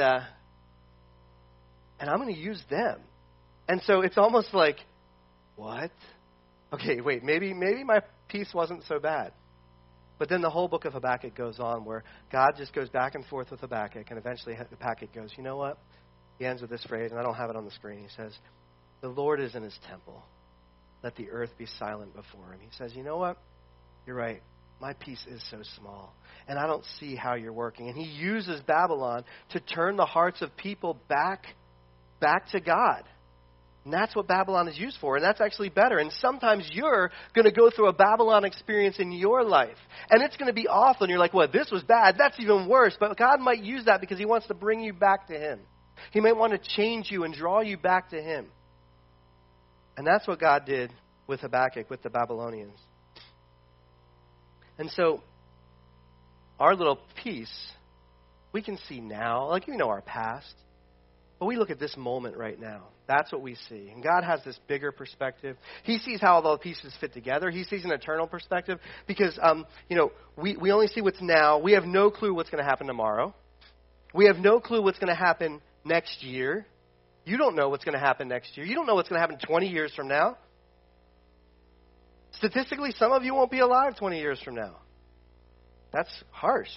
S2: I'm going to use them. And so it's almost like, what? Okay, wait, maybe my piece wasn't so bad. But then the whole book of Habakkuk goes on where God just goes back and forth with Habakkuk, and eventually Habakkuk goes, you know what? He ends with this phrase, and I don't have it on the screen. He says, the Lord is in his temple. Let the earth be silent before him. He says, you know what? You're right. My piece is so small, and I don't see how you're working. And he uses Babylon to turn the hearts of people back to God. And that's what Babylon is used for, and that's actually better. And sometimes you're going to go through a Babylon experience in your life, and it's going to be awful, and you're like, well, this was bad. That's even worse. But God might use that because he wants to bring you back to him. He might want to change you and draw you back to him. And that's what God did with Habakkuk, with the Babylonians. And so, our little piece, we can see now, like our past, but we look at this moment right now. That's what we see. And God has this bigger perspective. He sees how all the pieces fit together. He sees an eternal perspective because, we only see what's now. We have no clue what's going to happen tomorrow. We have no clue what's going to happen next year. You don't know what's going to happen next year. You don't know what's going to happen 20 years from now. Statistically, some of you won't be alive 20 years from now. That's harsh.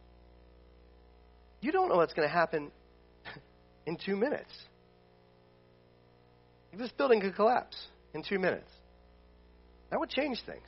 S2: You don't know what's going to happen in 2 minutes. This building could collapse in 2 minutes. That would change things.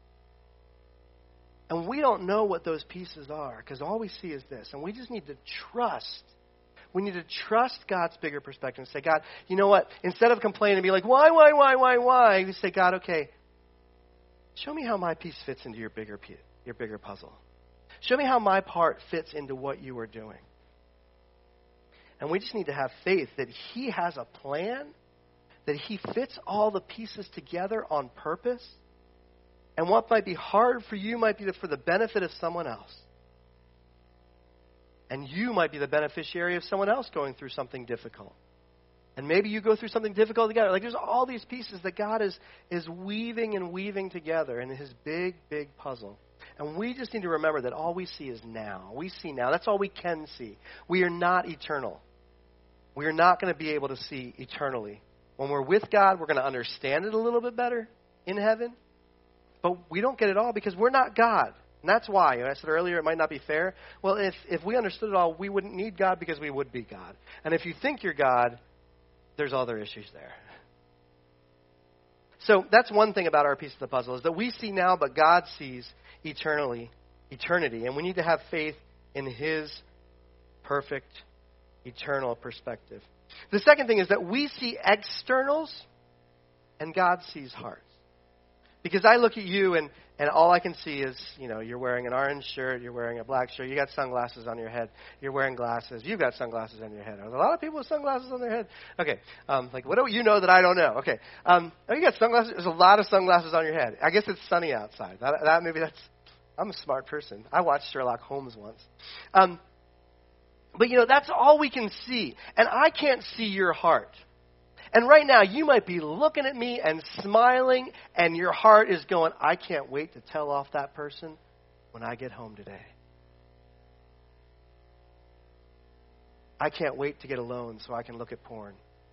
S2: And we don't know what those pieces are because all we see is this. And we just need to trust. We need to trust God's bigger perspective and say, God, you know what? Instead of complaining and be like, why? We say, God, okay, show me how my piece fits into your bigger puzzle. Show me how my part fits into what you are doing. And we just need to have faith that he has a plan, that he fits all the pieces together on purpose. And what might be hard for you might be for the benefit of someone else. And you might be the beneficiary of someone else going through something difficult. And maybe you go through something difficult together. Like there's all these pieces that God is weaving and weaving together in his big, big puzzle. And we just need to remember that all we see is now. We see now. That's all we can see. We are not eternal. We are not going to be able to see eternally. When we're with God, we're going to understand it a little bit better in heaven. But we don't get it all because we're not God. And that's why. I said earlier it might not be fair. Well, if we understood it all, we wouldn't need God because we would be God. And if you think you're God, there's other issues there. So that's one thing about our piece of the puzzle is that we see now, but God sees eternity. And we need to have faith in his perfect, eternal perspective. The second thing is that we see externals and God sees hearts. Because I look at you and all I can see is, you're wearing an orange shirt, you're wearing a black shirt, you got sunglasses on your head, you're wearing glasses, you've got sunglasses on your head. Are there a lot of people with sunglasses on their head? Okay, what do you know that I don't know? Okay, you got sunglasses, there's a lot of sunglasses on your head. I guess it's sunny outside. I'm a smart person. I watched Sherlock Holmes once. But that's all we can see. And I can't see your heart. And right now, you might be looking at me and smiling, and your heart is going, I can't wait to tell off that person when I get home today. I can't wait to get alone so I can look at porn.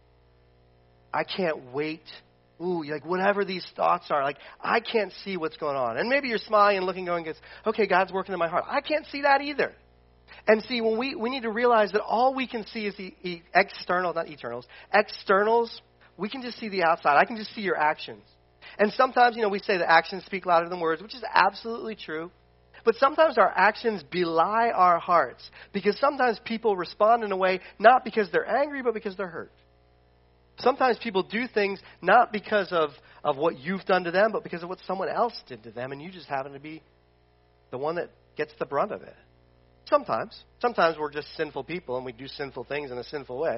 S2: I can't wait. Like whatever these thoughts are, like I can't see what's going on. And maybe you're smiling and looking, going, okay, God's working in my heart. I can't see that either. And see, when we need to realize that all we can see is the external, not eternals, externals. We can just see the outside. I can just see your actions. And sometimes, we say that actions speak louder than words, which is absolutely true. But sometimes our actions belie our hearts, because sometimes people respond in a way not because they're angry, but because they're hurt. Sometimes people do things not because of what you've done to them, but because of what someone else did to them, and you just happen to be the one that gets the brunt of it. Sometimes. Sometimes we're just sinful people, and we do sinful things in a sinful way.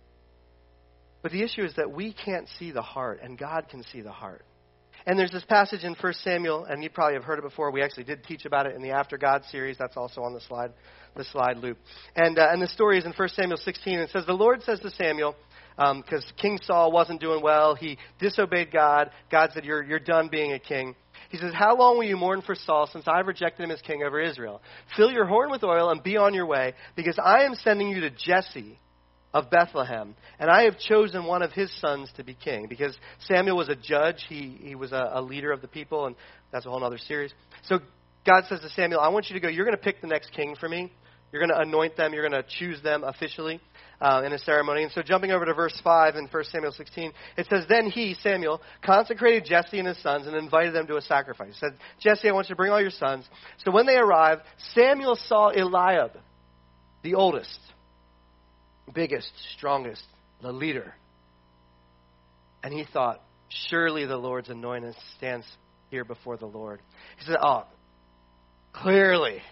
S2: But the issue is that we can't see the heart, and God can see the heart. And there's this passage in 1 Samuel, and you probably have heard it before. We actually did teach about it in the After God series. That's also on the slide loop. And the story is in 1 Samuel 16. It says, the Lord says to Samuel, because King Saul wasn't doing well. He disobeyed God. God said, you're done being a king. He says, how long will you mourn for Saul, since I've rejected him as king over Israel? Fill your horn with oil and be on your way, because I am sending you to Jesse of Bethlehem, and I have chosen one of his sons to be king. Because Samuel was a judge. He was a leader of the people, and that's a whole other series. So God says to Samuel, I want you to go. You're going to pick the next king for me. You're going to anoint them. You're going to choose them officially in a ceremony. And so jumping over to verse 5 in 1 Samuel 16, it says, then he, Samuel, consecrated Jesse and his sons and invited them to a sacrifice. He said, Jesse, I want you to bring all your sons. So when they arrived, Samuel saw Eliab, the oldest, biggest, strongest, the leader. And he thought, surely the Lord's anointed stands here before the Lord. He said, clearly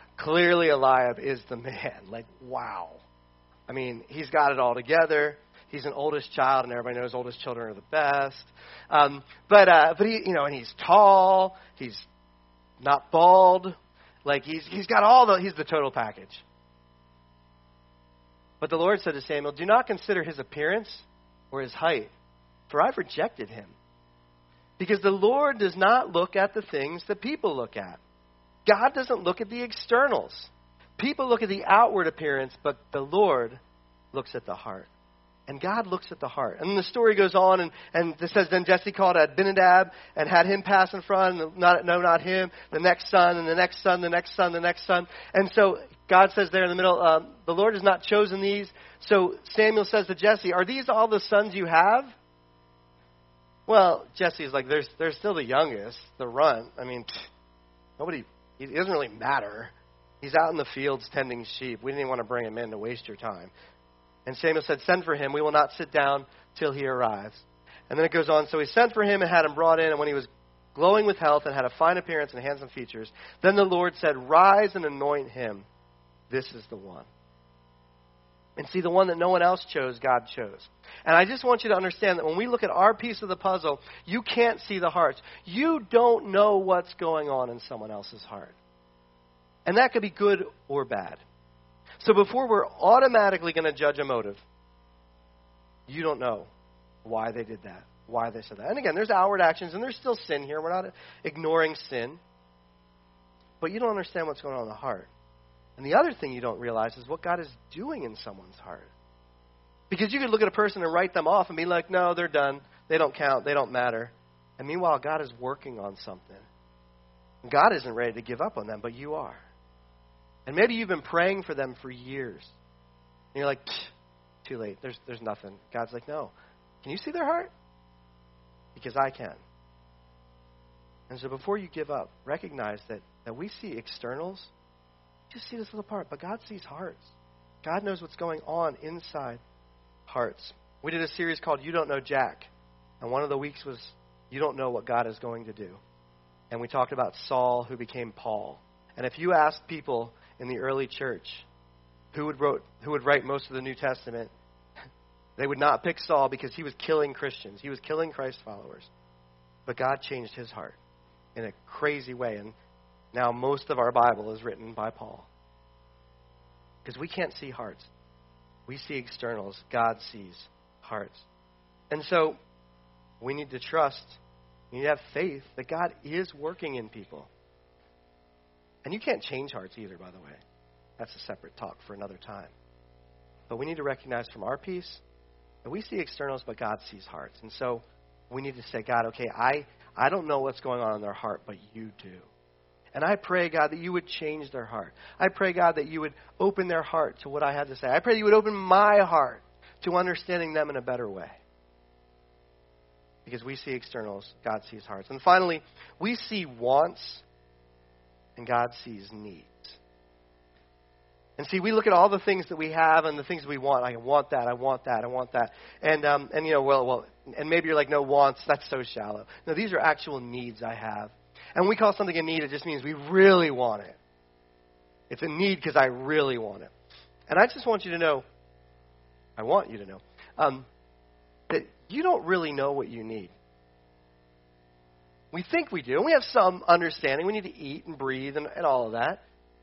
S2: Eliab is the man. Like, wow. I mean, he's got it all together. He's an oldest child, and everybody knows oldest children are the best. But he, and he's tall. He's not bald. Like he's got he's the total package. But the Lord said to Samuel, do not consider his appearance or his height, for I've rejected him. Because the Lord does not look at the things that people look at. God doesn't look at the externals. People look at the outward appearance, but the Lord looks at the heart. And God looks at the heart. And the story goes on, and it says, then Jesse called Abinadab and had him pass in front, and not him, the next son, and the next son, the next son, the next son. And so God says there in the middle, the Lord has not chosen these. So Samuel says to Jesse, are these all the sons you have? Well, Jesse's like, they're still the youngest, the runt. I mean, it doesn't really matter. He's out in the fields tending sheep. We didn't even want to bring him in to waste your time. And Samuel said, send for him. We will not sit down till he arrives. And then it goes on. So he sent for him and had him brought in. And when he was glowing with health and had a fine appearance and handsome features, then the Lord said, rise and anoint him. This is the one. And see, the one that no one else chose, God chose. And I just want you to understand that when we look at our piece of the puzzle, you can't see the hearts. You don't know what's going on in someone else's heart. And that could be good or bad. So before we're automatically going to judge a motive, you don't know why they did that, why they said that. And again, there's outward actions, and there's still sin here. We're not ignoring sin. But you don't understand what's going on in the heart. And the other thing you don't realize is what God is doing in someone's heart. Because you could look at a person and write them off and be like, no, they're done. They don't count. They don't matter. And meanwhile, God is working on something. And God isn't ready to give up on them, but you are. And maybe you've been praying for them for years. And you're like, too late. There's nothing. God's like, no. Can you see their heart? Because I can. And so before you give up, recognize that we see externals. Just see this little part. But God sees hearts. God knows what's going on inside hearts. We did a series called You Don't Know Jack. And one of the weeks was You Don't Know What God is Going to Do. And we talked about Saul who became Paul. And if you asked people in the early church who would write most of the New Testament, they would not pick Saul because he was killing Christians. He was killing Christ followers. But God changed his heart in a crazy way. And now most of our Bible is written by Paul. Because we can't see hearts. We see externals. God sees hearts. And so we need to trust, we need to have faith that God is working in people. And you can't change hearts either, by the way. That's a separate talk for another time. But we need to recognize from our piece that we see externals, but God sees hearts. And so we need to say, God, okay, I don't know what's going on in their heart, but you do. And I pray, God, that you would change their heart. I pray, God, that you would open their heart to what I have to say. I pray that you would open my heart to understanding them in a better way. Because we see externals, God sees hearts. And finally, we see wants, and God sees needs. And see, we look at all the things that we have and the things we want. I want that, I want that, I want that. And you know, well, and maybe you're like, no, wants, that's so shallow. No, these are actual needs I have. And when we call something a need, it just means we really want it. It's a need because I really want it. And I just want you to know, I want you to know, that you don't really know what you need. We think we do, and we have some understanding. We need to eat and breathe and all of that.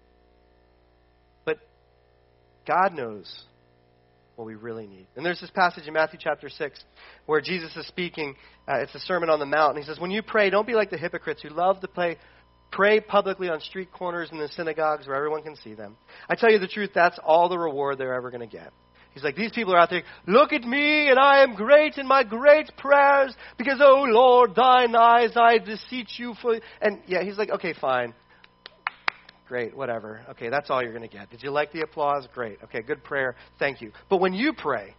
S2: But God knows what we really need. And there's this passage in Matthew chapter 6 where Jesus is speaking. It's the Sermon on the Mount. And he says, when you pray, don't be like the hypocrites who love to pray publicly on street corners and the synagogues where everyone can see them. I tell you the truth, that's all the reward they're ever going to get. He's like, these people are out there, look at me, and I am great in my great prayers, because, oh Lord, thine eyes I beseech you for... And yeah, he's like, okay, fine. Great, whatever. Okay, that's all you're going to get. Did you like the applause? Great. Okay, good prayer. Thank you. But when you pray,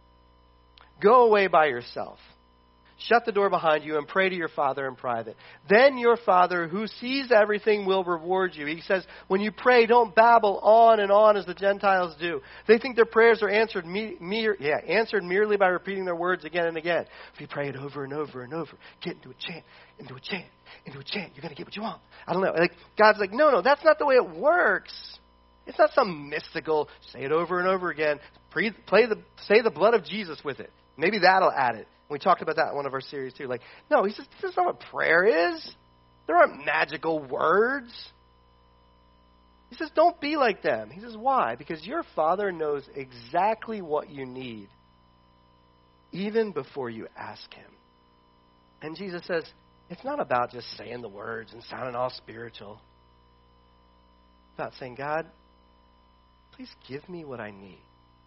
S2: go away by yourself. Shut the door behind you and pray to your Father in private. Then your Father, who sees everything, will reward you. He says, when you pray, don't babble on and on as the Gentiles do. They think their prayers are answered merely by repeating their words again and again. If you pray it over and over and over, get into a chant, into a chant, into a chant, you're going to get what you want. I don't know. Like God's like, no, that's not the way it works. It's not some mystical, say it over and over again. Say the blood of Jesus with it. Maybe that'll add it. We talked about that in one of our series too. Like, no, he says, this is not what prayer is. There aren't magical words. He says, don't be like them. He says, why? Because your Father knows exactly what you need, even before you ask him. And Jesus says, it's not about just saying the words and sounding all spiritual. It's about saying, God, please give me what I need.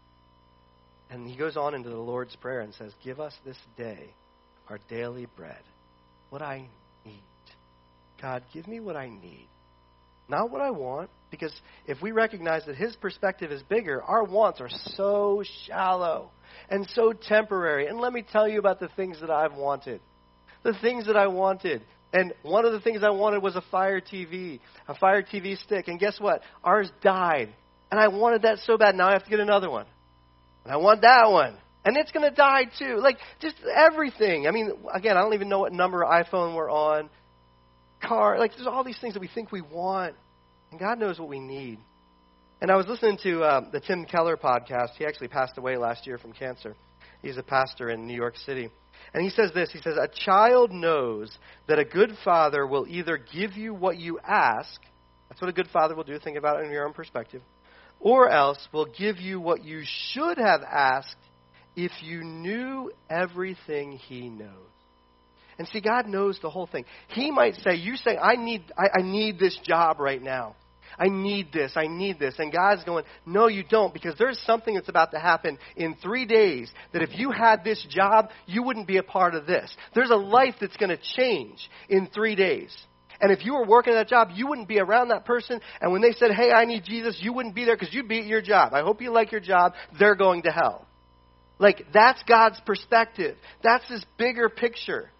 S2: And he goes on into the Lord's Prayer and says, give us this day our daily bread, what I need. God, give me what I need. Not what I want, because if we recognize that his perspective is bigger, our wants are so shallow and so temporary. And let me tell you about the things that I've wanted. The things that I wanted. And one of the things I wanted was a Fire TV stick. And guess what? Ours died. And I wanted that so bad. Now I have to get another one. And I want that one. And it's going to die too. Like, just everything. I mean, again, I don't even know what number iPhone we're on. Car. Like, there's all these things that we think we want. And God knows what we need. And I was listening to the Tim Keller podcast. He actually passed away last year from cancer. He's a pastor in New York City. And he says this. He says, a child knows that a good father will either give you what you ask. That's what a good father will do. Think about it in your own perspective. Or else will give you what you should have asked if you knew everything he knows. And see, God knows the whole thing. He might say, you say, I need this job right now. I need this. And God's going, no, you don't, because there's something that's about to happen in 3 days that if you had this job, you wouldn't be a part of this. There's a life that's going to change in 3 days. And if you were working at that job, you wouldn't be around that person. And when they said, hey, I need Jesus, you wouldn't be there because you'd be at your job. I hope you like your job. They're going to hell. Like, that's God's perspective. That's this bigger picture.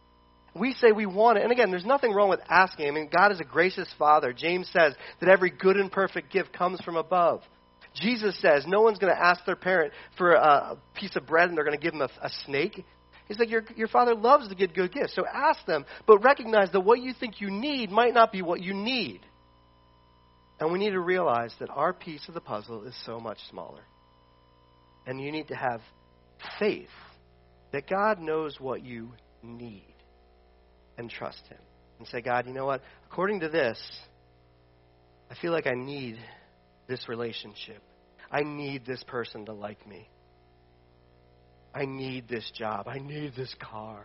S2: We say we want it. And again, there's nothing wrong with asking. I mean, God is a gracious Father. James says that every good and perfect gift comes from above. Jesus says no one's going to ask their parent for a piece of bread and they're going to give them a snake. He's like, your Father loves to give good gifts. So ask them, but recognize that what you think you need might not be what you need. And we need to realize that our piece of the puzzle is so much smaller. And you need to have faith that God knows what you need. And trust him. And say, God, you know what? According to this, I feel like I need this relationship. I need this person to like me. I need this job. I need this car.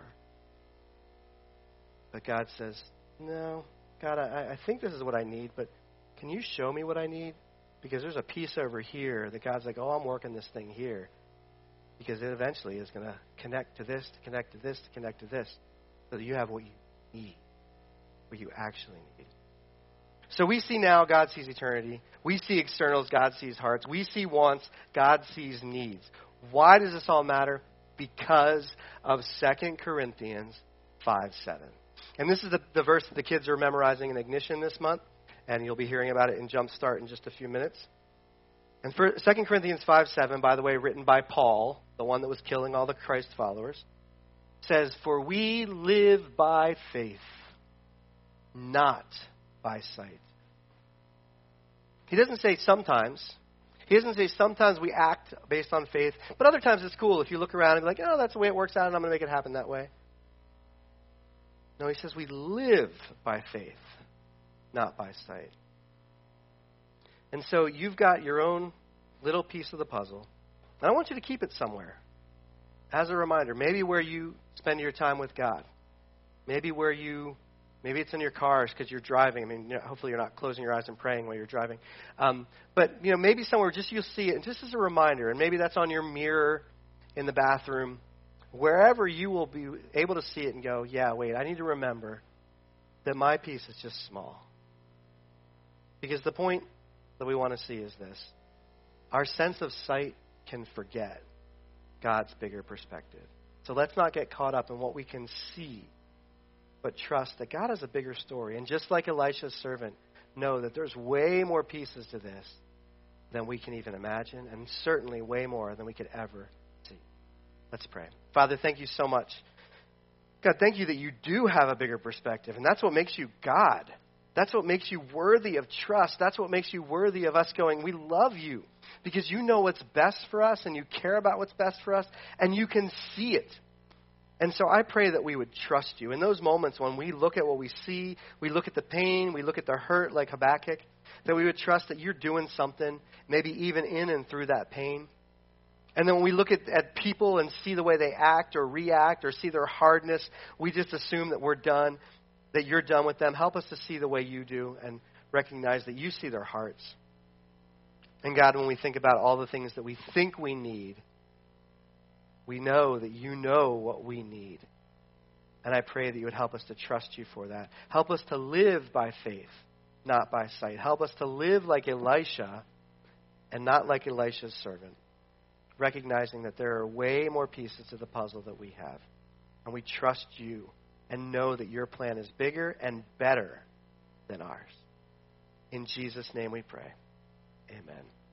S2: But God says, no, God, I think this is what I need, but can you show me what I need? Because there's a piece over here that God's like, oh, I'm working this thing here. Because it eventually is going to connect to this, to connect to this, to connect to this, so that you have what you need, what you actually need. So we see now God sees eternity. We see externals, God sees hearts. We see wants, God sees needs. Why does this all matter? Because of 2 Corinthians 5:7. And this is the verse that the kids are memorizing in Ignition this month, and you'll be hearing about it in Jumpstart in just a few minutes. And for 2 Corinthians 5:7, by the way, written by Paul, the one that was killing all the Christ followers, says, "For we live by faith, not by sight." He doesn't say sometimes. He doesn't say sometimes we act based on faith, but other times it's cool if you look around and be like, oh, that's the way it works out, and I'm going to make it happen that way. No, he says we live by faith, not by sight. And so you've got your own little piece of the puzzle, and I want you to keep it somewhere as a reminder. Maybe where you spend your time with God. Maybe it's in your cars because you're driving. I mean, hopefully you're not closing your eyes and praying while you're driving. But maybe somewhere just you'll see it, and just as a reminder, and maybe that's on your mirror in the bathroom, wherever you will be able to see it and go, yeah, wait, I need to remember that my piece is just small. Because the point that we want to see is this. Our sense of sight can forget God's bigger perspective. So let's not get caught up in what we can see, but trust that God has a bigger story. And just like Elisha's servant, know that there's way more pieces to this than we can even imagine, and certainly way more than we could ever see. Let's pray. Father, thank you so much. God, thank you that you do have a bigger perspective, and that's what makes you God. That's what makes you worthy of trust. That's what makes you worthy of us going, we love you, because you know what's best for us, and you care about what's best for us, and you can see it. And so I pray that we would trust you. In those moments when we look at what we see, we look at the pain, we look at the hurt like Habakkuk, that we would trust that you're doing something, maybe even in and through that pain. And then when we look at people and see the way they act or react or see their hardness, we just assume that we're done, that you're done with them. Help us to see the way you do and recognize that you see their hearts. And God, when we think about all the things that we think we need, we know that you know what we need. And I pray that you would help us to trust you for that. Help us to live by faith, not by sight. Help us to live like Elisha and not like Elisha's servant, recognizing that there are way more pieces to the puzzle that we have. And we trust you and know that your plan is bigger and better than ours. In Jesus' name we pray. Amen.